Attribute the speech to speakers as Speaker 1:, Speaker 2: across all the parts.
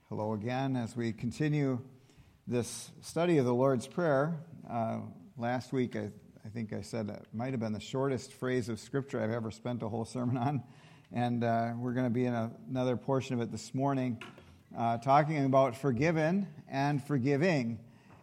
Speaker 1: Hello again as we continue this study of the Lord's Prayer. Last week I think I said it might have been the shortest phrase of Scripture I've ever spent a whole sermon on. And we're going to be in another portion of it this morning, talking about forgiven and forgiving.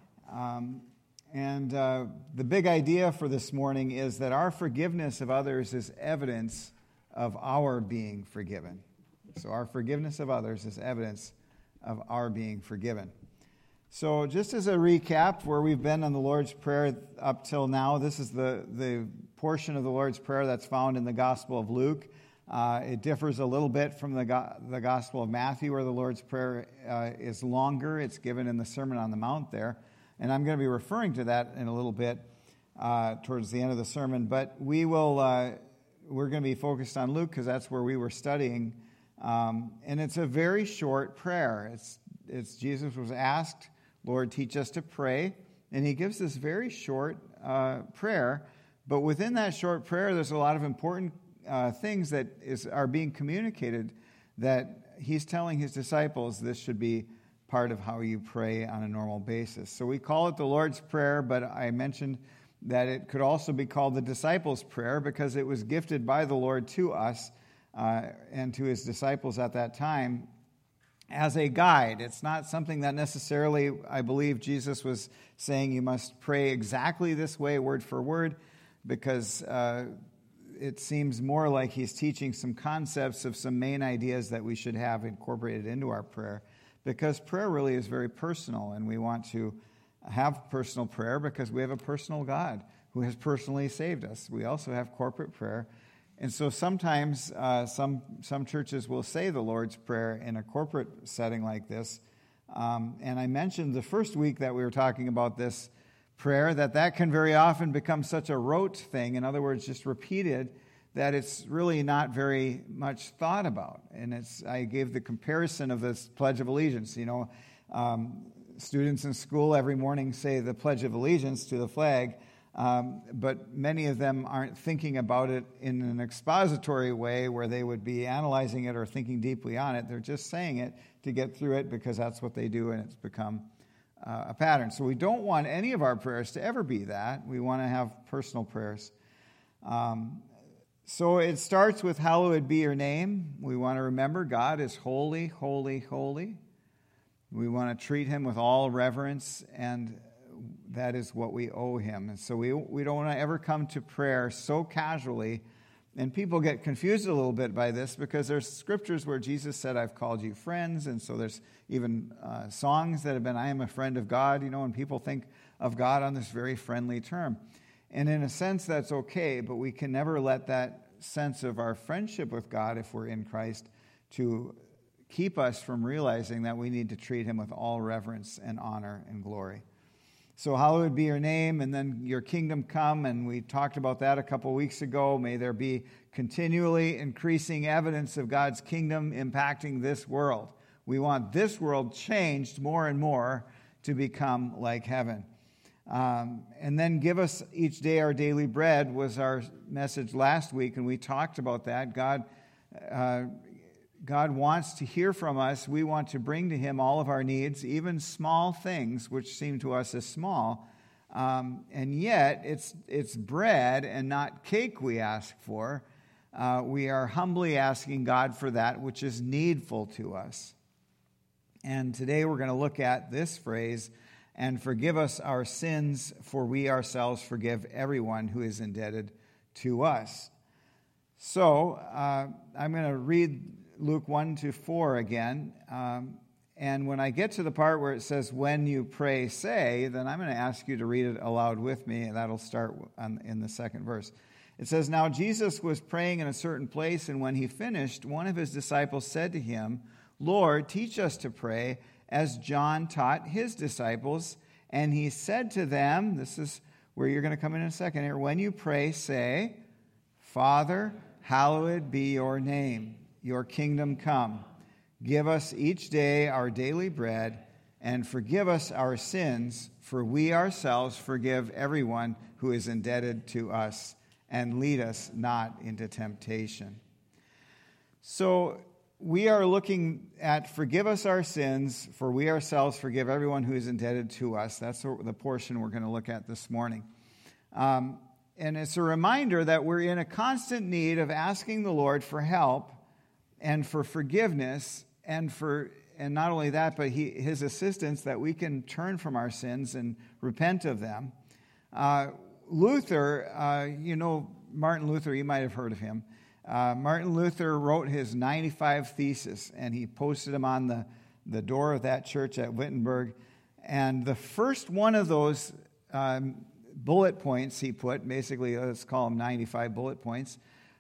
Speaker 1: The big idea for this morning is that our forgiveness of others is evidence of our being forgiven. So our forgiveness of others is evidence of our being forgiven. So just as a recap where we've been on the Lord's Prayer up till now, this is the portion of the Lord's Prayer that's found in the Gospel of Luke. It differs a little bit from the Gospel of Matthew, where the Lord's Prayer is longer. It's given in the Sermon on the Mount there. And I'm going to be referring to that in a little bit towards the end of the sermon. But we're going to be focused on Luke because that's where we were studying. And it's a very short prayer. It's Jesus was asked, Lord, teach us to pray. And he gives this very short prayer. But within that short prayer, there's a lot of important things that are being communicated that he's telling his disciples this should be part of how you pray on a normal basis. So we call it the Lord's Prayer, but I mentioned that it could also be called the disciples' prayer because it was gifted by the Lord to us and to his disciples at that time as a guide. It's not something that necessarily, I believe, Jesus was saying you must pray exactly this way, word for word, because it seems more like he's teaching some concepts of some main ideas that we should have incorporated into our prayer, because prayer really is very personal, and we want to have personal prayer because we have a personal God who has personally saved us. We also have corporate prayer. And so sometimes some churches will say the Lord's Prayer in a corporate setting like this. And I mentioned the first week that we were talking about this prayer that can very often become such a rote thing, in other words, just repeated, that it's really not very much thought about. And I gave the comparison of this Pledge of Allegiance. You know, students in school every morning say the Pledge of Allegiance to the flag, but many of them aren't thinking about it in an expository way where they would be analyzing it or thinking deeply on it. They're just saying it to get through it because that's what they do, and it's become a pattern. So we don't want any of our prayers to ever be that. We want to have personal prayers. So it starts with, hallowed be your name. We want to remember God is holy, holy, holy. We want to treat him with all reverence, and that is what we owe him. And so we don't want to ever come to prayer so casually. And people get confused a little bit by this because there's scriptures where Jesus said, I've called you friends. And so there's even songs that have been, I am a friend of God, you know, and people think of God on this very friendly term. And in a sense, that's okay, but we can never let that sense of our friendship with God, if we're in Christ, to keep us from realizing that we need to treat him with all reverence and honor and glory. So hallowed be your name, and then your kingdom come, and we talked about that a couple weeks ago. May there be continually increasing evidence of God's kingdom impacting this world. We want this world changed more and more to become like heaven. And then give us each day our daily bread was our message last week, and we talked about that. God wants to hear from us. We want to bring to him all of our needs, even small things, which seem to us as small. And yet, it's bread and not cake we ask for. We are humbly asking God for that which is needful to us. And today we're going to look at this phrase, and forgive us our sins, for we ourselves forgive everyone who is indebted to us. So, I'm going to read Luke 1-4 again. And when I get to the part where it says, when you pray, say, then I'm going to ask you to read it aloud with me, and that'll start in the second verse. It says, now Jesus was praying in a certain place, and when he finished, one of his disciples said to him, Lord, teach us to pray, as John taught his disciples. And he said to them, this is where you're going to come in a second here, when you pray, say, Father, hallowed be your name. Your kingdom come. Give us each day our daily bread, and forgive us our sins, for we ourselves forgive everyone who is indebted to us, and lead us not into temptation. So we are looking at forgive us our sins, for we ourselves forgive everyone who is indebted to us. That's the portion we're going to look at this morning. And it's a reminder that we're in a constant need of asking the Lord for help and for forgiveness, and not only that, but His assistance that we can turn from our sins and repent of them. Luther, Martin Luther, you might have heard of him. Martin Luther wrote his 95 Theses, and he posted them on the door of that church at Wittenberg. And the first one of those bullet points he put, basically let's call them 95 bullet points,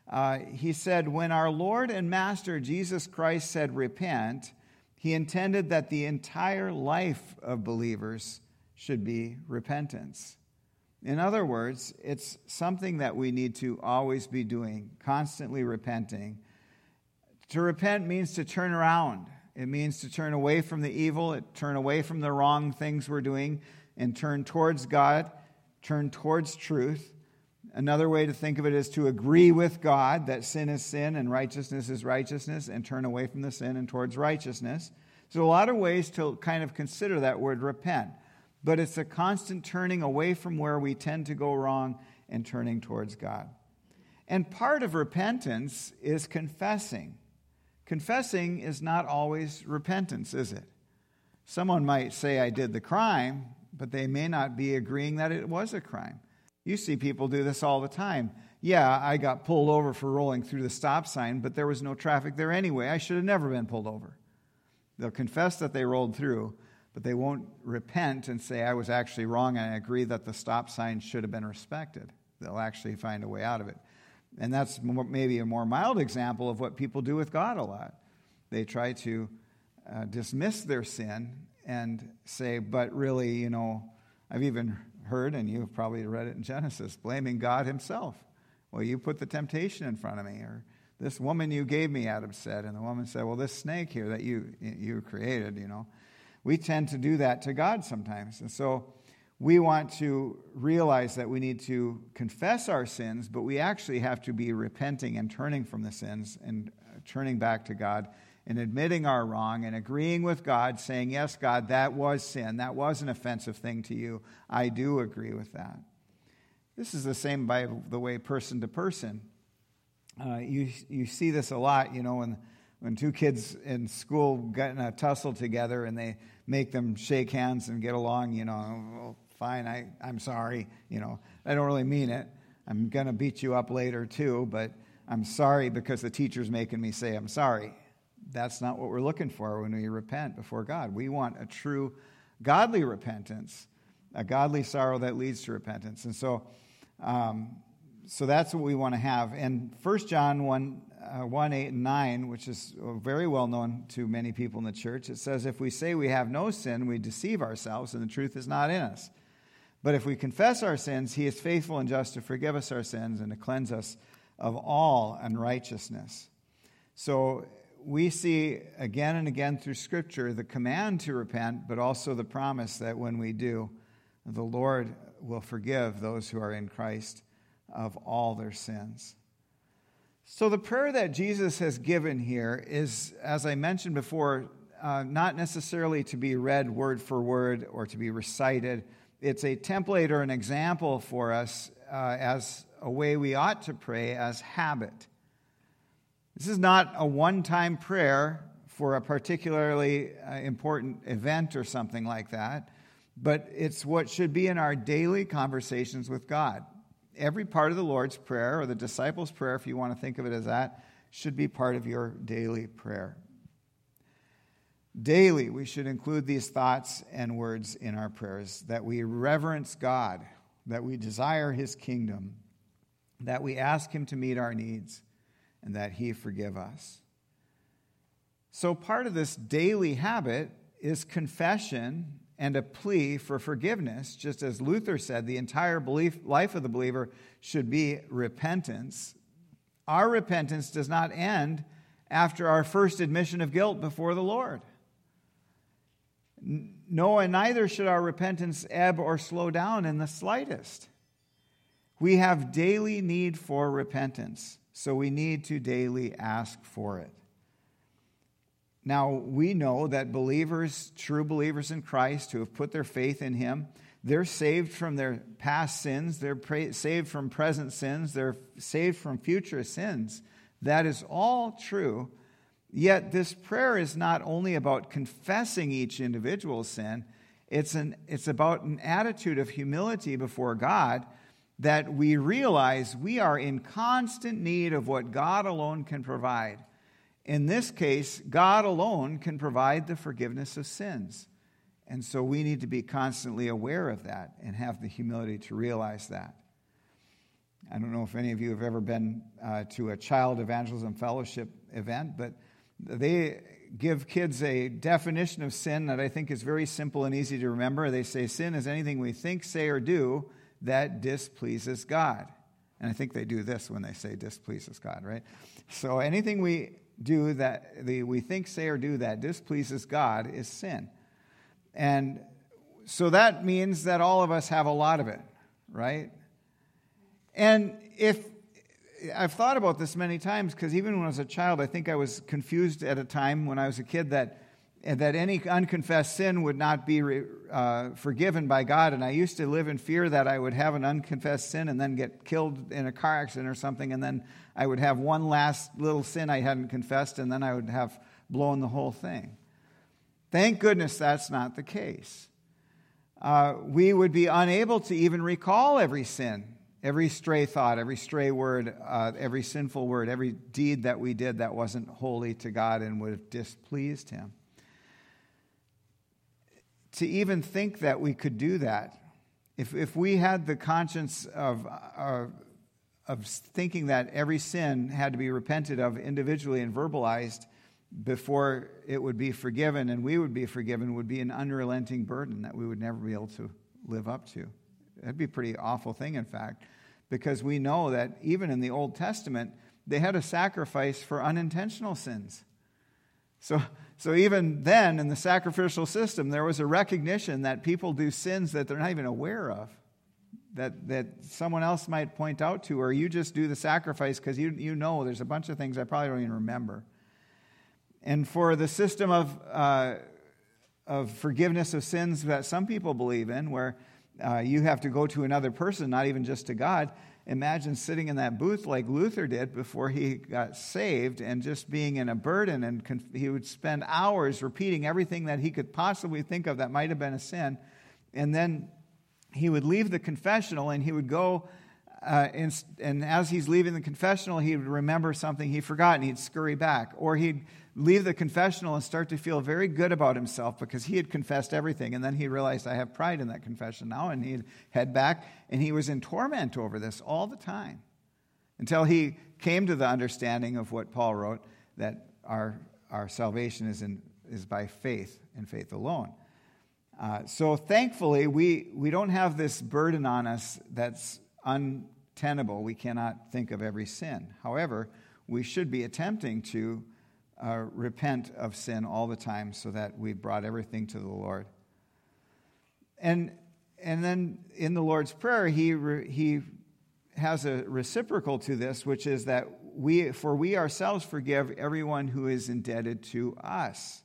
Speaker 1: he said, when our Lord and Master Jesus Christ said repent, He intended that the entire life of believers should be repentance. In other words, it's something that we need to always be doing, constantly repenting. To repent means to turn around. It means to turn away from the evil, turn away from the wrong things we're doing, and turn towards God, turn towards truth. Another way to think of it is to agree with God that sin is sin and righteousness is righteousness, and turn away from the sin and towards righteousness. So a lot of ways to kind of consider that word repent. But it's a constant turning away from where we tend to go wrong and turning towards God. And part of repentance is confessing. Confessing is not always repentance, is it? Someone might say, I did the crime, but they may not be agreeing that it was a crime. You see people do this all the time. Yeah, I got pulled over for rolling through the stop sign, but there was no traffic there anyway. I should have never been pulled over. They'll confess that they rolled through, but they won't repent and say, I was actually wrong and I agree that the stop sign should have been respected. They'll actually find a way out of it. And that's maybe a more mild example of what people do with God a lot. They try to dismiss their sin and say, but really, I've even heard, and you've probably read it in Genesis, blaming God Himself. Well, you put the temptation in front of me, or this woman you gave me, Adam said. And the woman said, well, this snake here that you created, We tend to do that to God sometimes. And so we want to realize that we need to confess our sins, but we actually have to be repenting and turning from the sins and turning back to God and admitting our wrong and agreeing with God, saying, yes, God, that was sin. That was an offensive thing to you. I do agree with that. This is the same, by the way, person to person. You see this a lot, when two kids in school get in a tussle together and they make them shake hands and get along, well, fine, I'm sorry, I don't really mean it. I'm going to beat you up later too, but I'm sorry because the teacher's making me say I'm sorry. That's not what we're looking for when we repent before God. We want a true godly repentance, a godly sorrow that leads to repentance. And so that's what we want to have. And 1 John 1, 8, and 9, which is very well known to many people in the church, it says, if we say we have no sin, we deceive ourselves, and the truth is not in us. But if we confess our sins, He is faithful and just to forgive us our sins and to cleanse us of all unrighteousness. So we see again and again through Scripture the command to repent, but also the promise that when we do, the Lord will forgive those who are in Christ of all their sins. So the prayer that Jesus has given here is, as I mentioned before, not necessarily to be read word for word or to be recited. It's a template or an example for us as a way we ought to pray as habit. This is not a one-time prayer for a particularly important event or something like that, but it's what should be in our daily conversations with God. Every part of the Lord's Prayer, or the disciples' prayer, if you want to think of it as that, should be part of your daily prayer. Daily, we should include these thoughts and words in our prayers, that we reverence God, that we desire His kingdom, that we ask Him to meet our needs, and that He forgive us. So part of this daily habit is confession and a plea for forgiveness. Just as Luther said, the entire life of the believer should be repentance. Our repentance does not end after our first admission of guilt before the Lord. No, and neither should our repentance ebb or slow down in the slightest. We have daily need for repentance, so we need to daily ask for it. Now, we know that believers, true believers in Christ who have put their faith in him, they're saved from their past sins. They're saved from present sins. They're saved from future sins. That is all true. Yet this prayer is not only about confessing each individual sin. It's about an attitude of humility before God, that we realize we are in constant need of what God alone can provide. In this case, God alone can provide the forgiveness of sins. And so we need to be constantly aware of that and have the humility to realize that. I don't know if any of you have ever been to a Child Evangelism Fellowship event, but they give kids a definition of sin that I think is very simple and easy to remember. They say sin is anything we think, say, or do that displeases God. And I think they do this when they say displeases God, right? So anything we do that we think, say, or do that displeases God is sin. And so that means that all of us have a lot of it, right? And if I've thought about this many times, because even when I was a child, I think I was confused at a time when I was a kid that any unconfessed sin would not be forgiven by God. And I used to live in fear that I would have an unconfessed sin and then get killed in a car accident or something, and then I would have one last little sin I hadn't confessed, and then I would have blown the whole thing. Thank goodness that's not the case. We would be unable to even recall every sin, every stray thought, every stray word, every sinful word, every deed that we did that wasn't holy to God and would have displeased him. To even think that we could do that, if we had the conscience of thinking that every sin had to be repented of individually and verbalized before it would be forgiven and we would be forgiven, would be an unrelenting burden that we would never be able to live up to. That'd be a pretty awful thing, in fact, because we know that even in the Old Testament, they had a sacrifice for unintentional sins. So even then, in the sacrificial system, there was a recognition that people do sins that they're not even aware of, that someone else might point out to, or you just do the sacrifice because you know there's a bunch of things I probably don't even remember. And for the system of forgiveness of sins that some people believe in, where you have to go to another person, not even just to God, imagine sitting in that booth like Luther did before he got saved and just being in a burden, and he would spend hours repeating everything that he could possibly think of that might have been a sin. And then he would leave the confessional and he would go, and as he's leaving the confessional, he would remember something he forgot and he'd scurry back. Or he'd leave the confessional and start to feel very good about himself because he had confessed everything. And then he realized, I have pride in that confession now, and he'd head back. And he was in torment over this all the time until he came to the understanding of what Paul wrote, that our salvation is by faith and faith alone. So thankfully, we don't have this burden on us that's untenable. We cannot think of every sin. However, we should be attempting to repent of sin all the time so that we've brought everything to the Lord. And then in the Lord's Prayer, he has a reciprocal to this, which is that we ourselves forgive everyone who is indebted to us.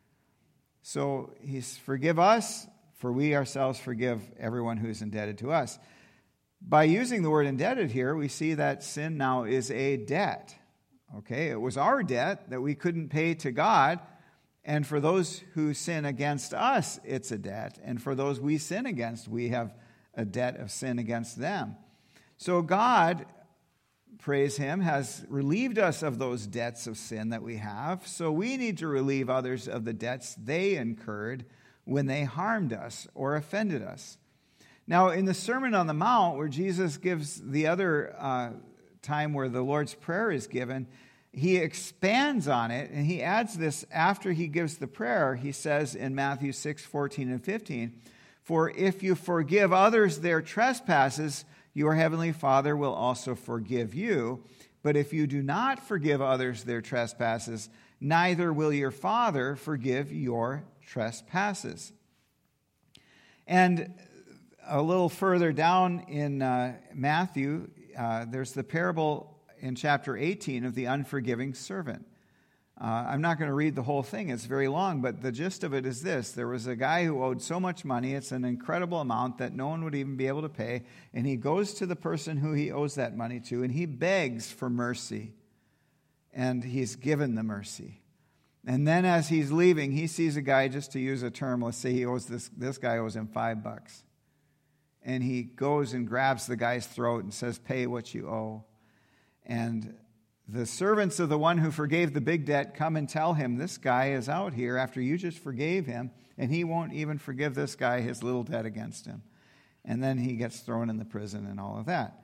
Speaker 1: So he's forgive us, for we ourselves forgive everyone who is indebted to us. By using the word indebted here, we see that sin now is a debt. Okay, it was our debt that we couldn't pay to God, and for those who sin against us, it's a debt, and for those we sin against, we have a debt of sin against them. So God, praise him, has relieved us of those debts of sin that we have, so we need to relieve others of the debts they incurred when they harmed us or offended us. Now, in the Sermon on the Mount, where Jesus gives the other time where the Lord's Prayer is given, he expands on it, and he adds this after he gives the prayer. He says in Matthew 6:14 and 15, "For if you forgive others their trespasses, your heavenly Father will also forgive you. But if you do not forgive others their trespasses, neither will your Father forgive your trespasses." And a little further down in Matthew, there's the parable in chapter 18 of the unforgiving servant. I'm not going to read the whole thing. It's very long, but the gist of it is this. There was a guy who owed so much money. It's an incredible amount that no one would even be able to pay. And he goes to the person who he owes that money to, and he begs for mercy. And he's given the mercy. And then as he's leaving, he sees a guy, just to use a term, let's say he owes this guy owes him $5. And he goes and grabs the guy's throat and says, pay what you owe. And the servants of the one who forgave the big debt come and tell him, this guy is out here after you just forgave him, and he won't even forgive this guy his little debt against him. And then he gets thrown in the prison and all of that.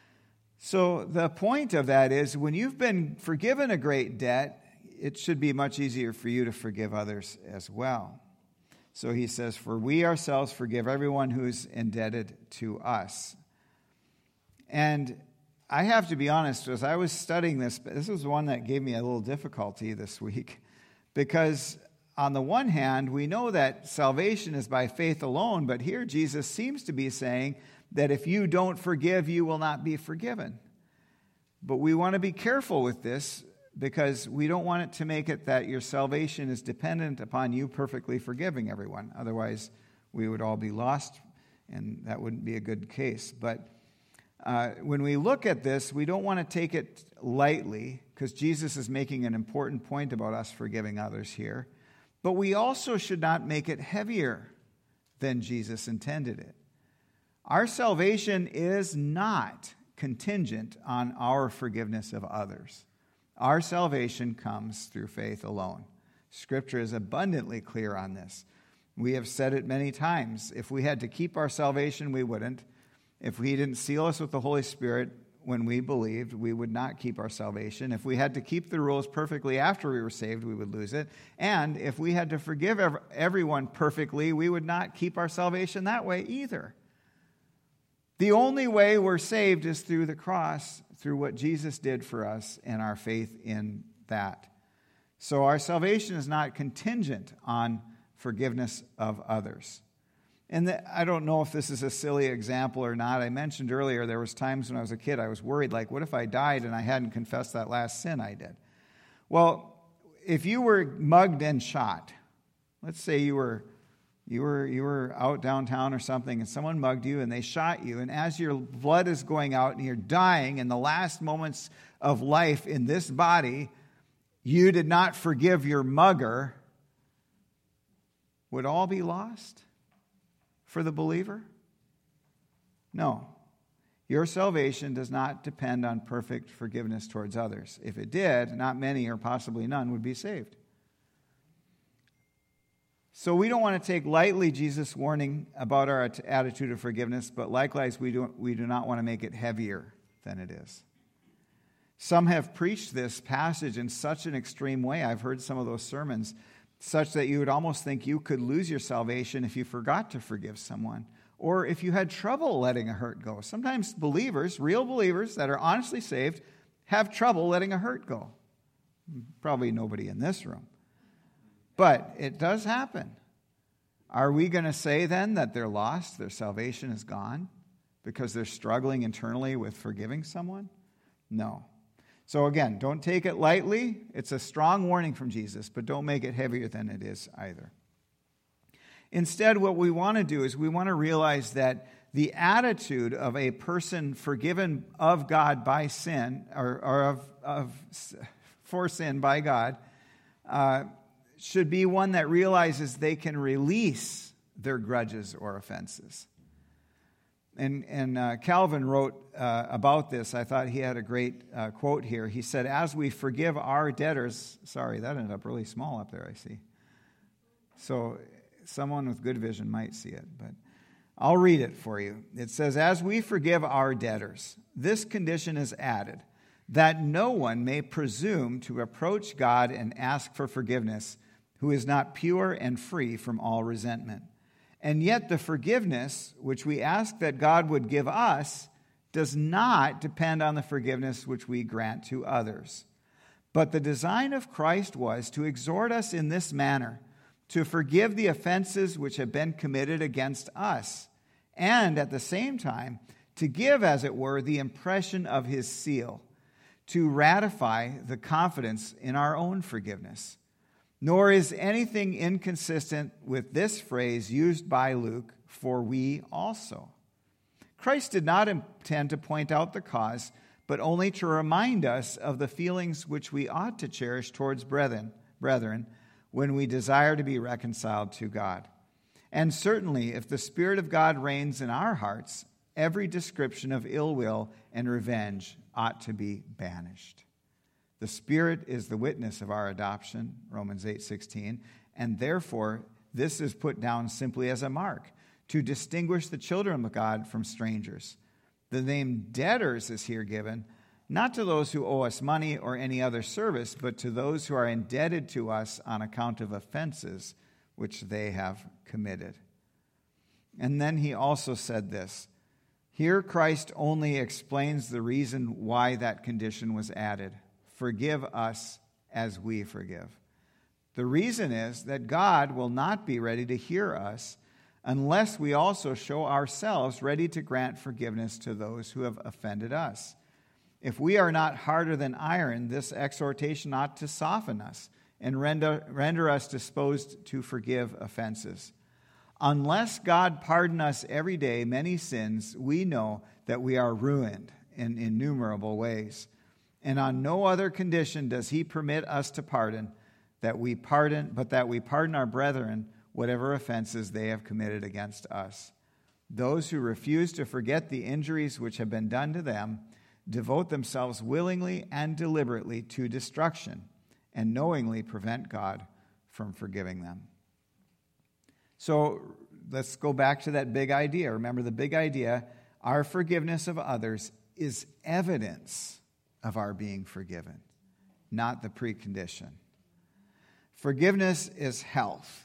Speaker 1: So the point of that is, when you've been forgiven a great debt, it should be much easier for you to forgive others as well. So he says, for we ourselves forgive everyone who's indebted to us. And I have to be honest, as I was studying this was one that gave me a little difficulty this week, because on the one hand, we know that salvation is by faith alone, but here Jesus seems to be saying that if you don't forgive, you will not be forgiven. But we want to be careful with this, because we don't want it to make it that your salvation is dependent upon you perfectly forgiving everyone. Otherwise, we would all be lost, and that wouldn't be a good case. But when we look at this, we don't want to take it lightly, because Jesus is making an important point about us forgiving others here. But we also should not make it heavier than Jesus intended it. Our salvation is not contingent on our forgiveness of others. Our salvation comes through faith alone. Scripture is abundantly clear on this. We have said it many times. If we had to keep our salvation, we wouldn't. If he didn't seal us with the Holy Spirit when we believed, we would not keep our salvation. If we had to keep the rules perfectly after we were saved, we would lose it. And if we had to forgive everyone perfectly, we would not keep our salvation that way either. The only way we're saved is through the cross, through what Jesus did for us and our faith in that. So our salvation is not contingent on forgiveness of others. And I don't know if this is a silly example or not. I mentioned earlier there was times when I was a kid I was worried, like, what if I died and I hadn't confessed that last sin I did? Well, if you were mugged and shot, let's say you were out downtown or something and someone mugged you and they shot you, and as your blood is going out and you're dying in the last moments of life in this body, you did not forgive your mugger, would all be lost for the believer? No. Your salvation does not depend on perfect forgiveness towards others. If it did, not many or possibly none would be saved. So we don't want to take lightly Jesus' warning about our attitude of forgiveness, but likewise we do not want to make it heavier than it is. Some have preached this passage in such an extreme way. I've heard some of those sermons, such that you would almost think you could lose your salvation if you forgot to forgive someone, or if you had trouble letting a hurt go. Sometimes believers, real believers that are honestly saved, have trouble letting a hurt go. Probably nobody in this room. But it does happen. Are we going to say then that they're lost, their salvation is gone, because they're struggling internally with forgiving someone? No. So again, don't take it lightly. It's a strong warning from Jesus, but don't make it heavier than it is either. Instead, what we want to do is we want to realize that the attitude of a person forgiven of God by sin, or for sin by God, should be one that realizes they can release their grudges or offenses. And Calvin wrote about this. I thought he had a great quote here. He said, as we forgive our debtors, sorry, that ended up really small up there, I see. So someone with good vision might see it, but I'll read it for you. It says, as we forgive our debtors, this condition is added, that no one may presume to approach God and ask for forgiveness who is not pure and free from all resentment. And yet the forgiveness which we ask that God would give us does not depend on the forgiveness which we grant to others. But the design of Christ was to exhort us in this manner, to forgive the offenses which have been committed against us, and at the same time to give, as it were, the impression of his seal, to ratify the confidence in our own forgiveness. Nor is anything inconsistent with this phrase used by Luke, for we also. Christ did not intend to point out the cause, but only to remind us of the feelings which we ought to cherish towards brethren when we desire to be reconciled to God. And certainly, if the Spirit of God reigns in our hearts, every description of ill will and revenge ought to be banished. The Spirit is the witness of our adoption, Romans 8:16, and therefore this is put down simply as a mark to distinguish the children of God from strangers. The name debtors is here given, not to those who owe us money or any other service, but to those who are indebted to us on account of offenses which they have committed. And then he also said this. Here Christ only explains the reason why that condition was added. Forgive us as we forgive. The reason is that God will not be ready to hear us unless we also show ourselves ready to grant forgiveness to those who have offended us. If we are not harder than iron, this exhortation ought to soften us and render us disposed to forgive offenses. Unless God pardon us every day many sins, we know that we are ruined in innumerable ways. And on no other condition does he permit us to pardon, but that we pardon our brethren whatever offenses they have committed against us. Those who refuse to forget the injuries which have been done to them devote themselves willingly and deliberately to destruction and knowingly prevent God from forgiving them. So let's go back to that big idea. Remember the big idea, our forgiveness of others is evidence of our being forgiven, not the precondition. Forgiveness is health.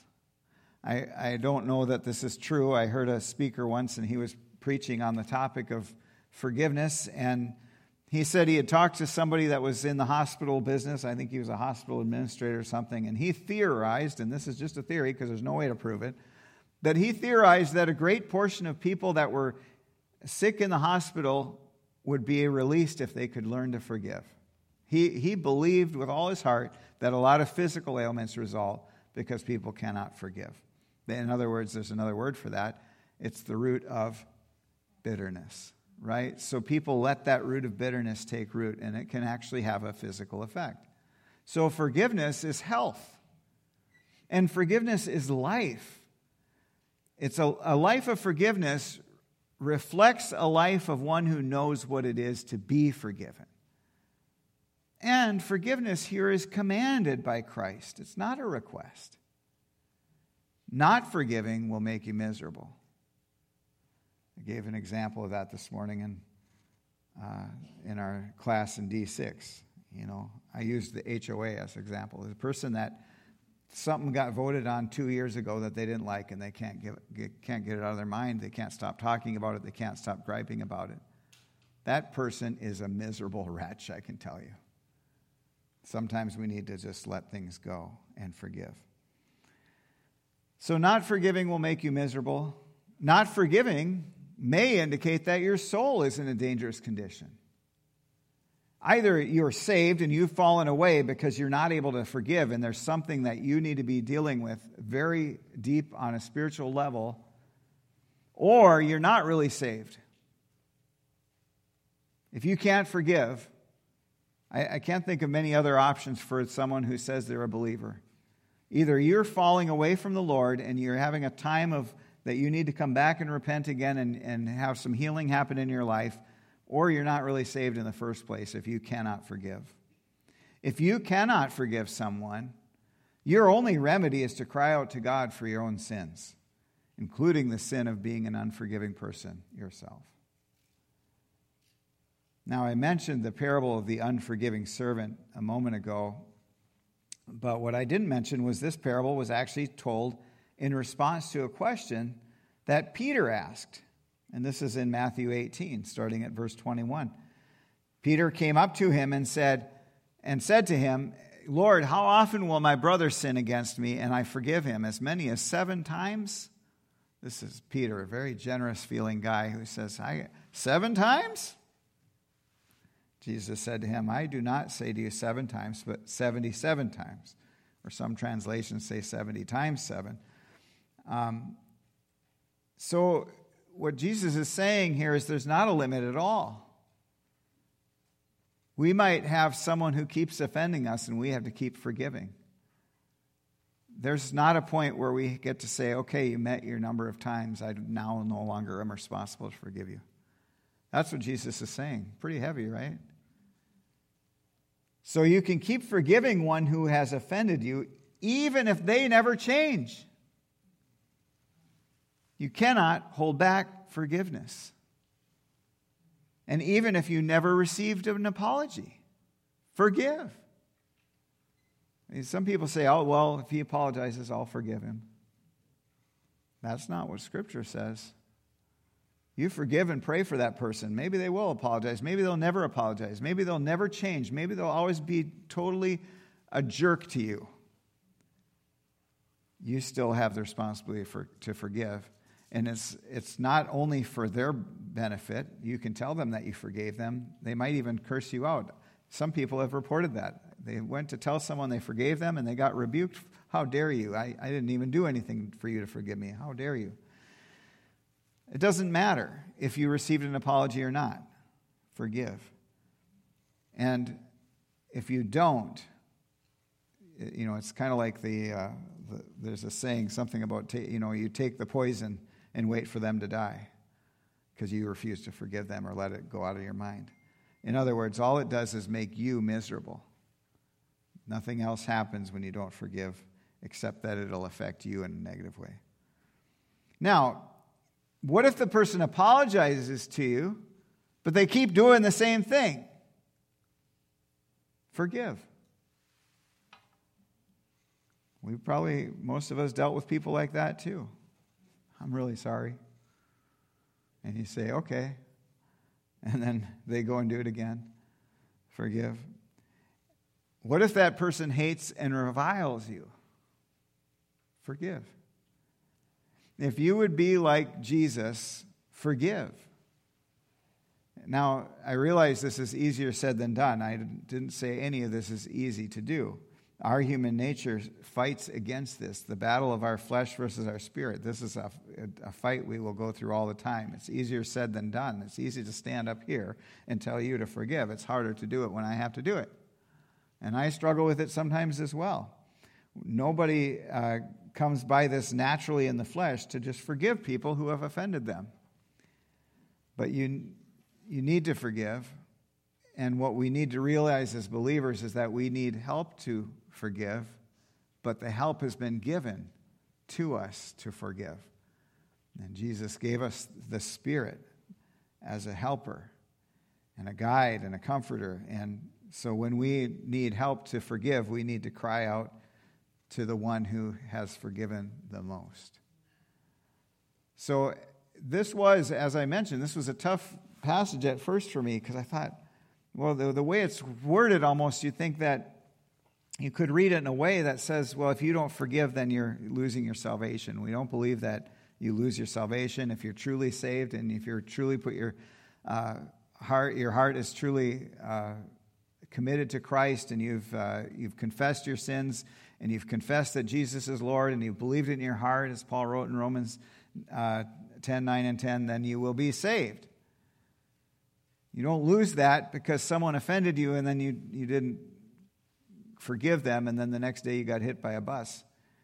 Speaker 1: I don't know that this is true. I heard a speaker once, and he was preaching on the topic of forgiveness, and he said he had talked to somebody that was in the hospital business. I think he was a hospital administrator or something, and he theorized, and this is just a theory because there's no way to prove it, that he theorized that a great portion of people that were sick in the hospital would be released if they could learn to forgive. He believed with all his heart that a lot of physical ailments result because people cannot forgive. In other words, there's another word for that. It's the root of bitterness, right? So people let that root of bitterness take root, and it can actually have a physical effect. So forgiveness is health, and forgiveness is life. It's a life of forgiveness reflects a life of one who knows what it is to be forgiven. And forgiveness here is commanded by Christ. It's not a request. Not forgiving will make you miserable. I gave an example of that this morning in our class in D6. I used the HOA as an example. There's a person that something got voted on 2 years ago that they didn't like, and they can't get it out of their mind. They can't stop talking about it. They can't stop griping about it. That person is a miserable wretch, I can tell you. Sometimes we need to just let things go and forgive. So not forgiving will make you miserable. Not forgiving may indicate that your soul is in a dangerous condition. Either you're saved and you've fallen away because you're not able to forgive, and there's something that you need to be dealing with very deep on a spiritual level, or you're not really saved. If you can't forgive, I can't think of many other options for someone who says they're a believer. Either you're falling away from the Lord and you're having a time of that you need to come back and repent again and have some healing happen in your life, or you're not really saved in the first place if you cannot forgive. If you cannot forgive someone, your only remedy is to cry out to God for your own sins, including the sin of being an unforgiving person yourself. Now, I mentioned the parable of the unforgiving servant a moment ago, but what I didn't mention was this parable was actually told in response to a question that Peter asked. And this is in Matthew 18, starting at verse 21. Peter came up to him and said to him, Lord, how often will my brother sin against me and I forgive him? As many as 7 times? This is Peter, a very generous feeling guy who says, 7 times? Jesus said to him, I do not say to you 7 times, but 77 times. Or some translations say 70 times 7. So what Jesus is saying here is there's not a limit at all. We might have someone who keeps offending us and we have to keep forgiving. There's not a point where we get to say, okay, you met your number of times. I now no longer am responsible to forgive you. That's what Jesus is saying. Pretty heavy, right? So you can keep forgiving one who has offended you, even if they never change. You cannot hold back forgiveness. And even if you never received an apology, forgive. Some people say, oh, well, if he apologizes, I'll forgive him. That's not what Scripture says. You forgive and pray for that person. Maybe they will apologize. Maybe they'll never apologize. Maybe they'll never change. Maybe they'll always be totally a jerk to you. You still have the responsibility to forgive. And it's not only for their benefit. You can tell them that you forgave them. They might even curse you out. Some people have reported that. They went to tell someone they forgave them and they got rebuked. How dare you? I didn't even do anything for you to forgive me. How dare you? It doesn't matter if you received an apology or not. Forgive. And if you don't, it's kind of like there's a saying, something about, you take the poison and wait for them to die because you refuse to forgive them or let it go out of your mind. In other words, all it does is make you miserable. Nothing else happens when you don't forgive except that it'll affect you in a negative way. Now, what if the person apologizes to you, but they keep doing the same thing? Forgive. Most of us dealt with people like that too. I'm really sorry. And you say, okay. And then they go and do it again. Forgive. What if that person hates and reviles you? Forgive. If you would be like Jesus, forgive. Now, I realize this is easier said than done. I didn't say any of this is easy to do. Our human nature fights against this, the battle of our flesh versus our spirit. This is a fight we will go through all the time. It's easier said than done. It's easy to stand up here and tell you to forgive. It's harder to do it when I have to do it. And I struggle with it sometimes as well. Nobody comes by this naturally in the flesh to just forgive people who have offended them. But you need to forgive. And what we need to realize as believers is that we need help to forgive, but the help has been given to us to forgive. And Jesus gave us the Spirit as a helper and a guide and a comforter. And so when we need help to forgive, we need to cry out to the one who has forgiven the most. So this was, as I mentioned, this was a tough passage at first for me because I thought, well, the way it's worded almost, you think that you could read it in a way that says, well, if you don't forgive, then you're losing your salvation. We don't believe that you lose your salvation if you're truly saved and if you're truly put your heart is truly committed to Christ and you've confessed your sins and you've confessed that Jesus is Lord and you've believed it in your heart, as Paul wrote in Romans 10, 9, and 10, then you will be saved. You don't lose that because someone offended you and then you didn't forgive them and then the next day you got hit by a bus.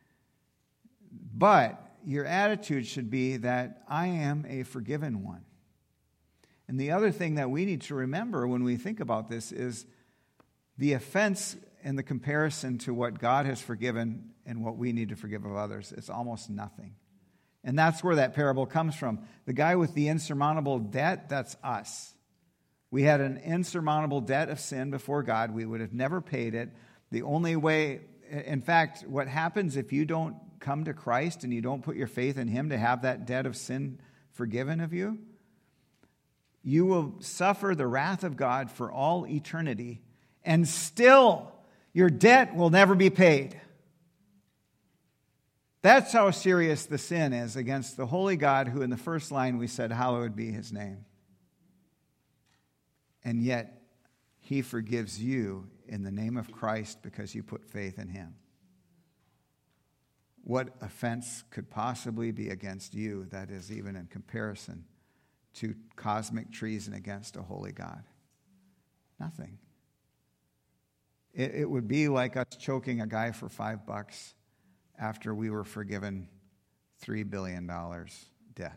Speaker 1: But your attitude should be that I am a forgiven one. And the other thing that we need to remember when we think about this is the offense and the comparison to what God has forgiven and what we need to forgive of others. It's almost nothing. And that's where that parable comes from. The guy with the insurmountable debt, that's us. We had an insurmountable debt of sin before God. We would have never paid it. The only way, in fact, what happens if you don't come to Christ and you don't put your faith in Him to have that debt of sin forgiven of you, you will suffer the wrath of God for all eternity, and still your debt will never be paid. That's how serious the sin is against the holy God who in the first line we said, hallowed be His name. And yet, he forgives you in the name of Christ because you put faith in him. What offense could possibly be against you that is even in comparison to cosmic treason against a holy God? Nothing. It would be like us choking a guy for $5 after we were forgiven $3 billion debt.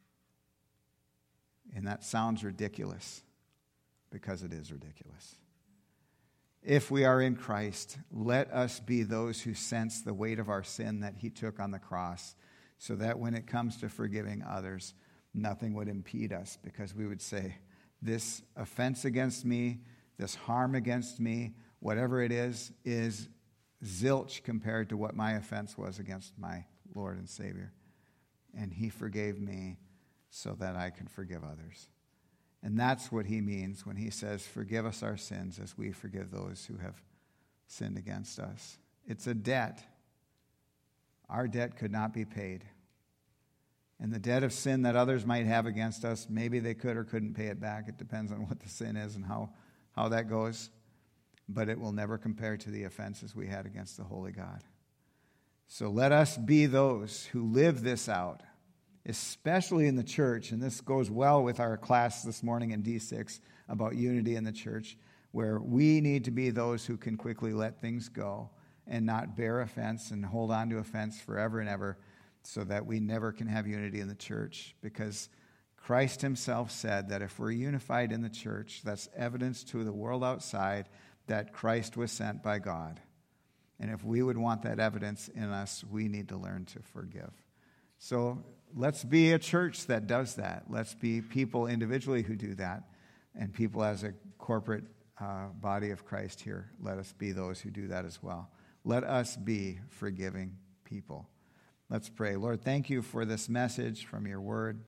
Speaker 1: And that sounds ridiculous because it is ridiculous. If we are in Christ, let us be those who sense the weight of our sin that he took on the cross, so that when it comes to forgiving others, nothing would impede us, because we would say, this offense against me, this harm against me, whatever it is zilch compared to what my offense was against my Lord and Savior. And he forgave me so that I can forgive others. And that's what he means when he says, forgive us our sins as we forgive those who have sinned against us. It's a debt. Our debt could not be paid. And the debt of sin that others might have against us, maybe they could or couldn't pay it back. It depends on what the sin is and how that goes. But it will never compare to the offenses we had against the holy God. So let us be those who live this out, especially in the church. And this goes well with our class this morning in D6 about unity in the church, where we need to be those who can quickly let things go and not bear offense and hold on to offense forever and ever, so that we never can have unity in the church. Because Christ himself said that if we're unified in the church, that's evidence to the world outside that Christ was sent by God. And if we would want that evidence in us, we need to learn to forgive. So let's be a church that does that. Let's be people individually who do that, and people as a corporate body of Christ here. Let us be those who do that as well. Let us be forgiving people. Let's pray. Lord, thank you for this message from your word.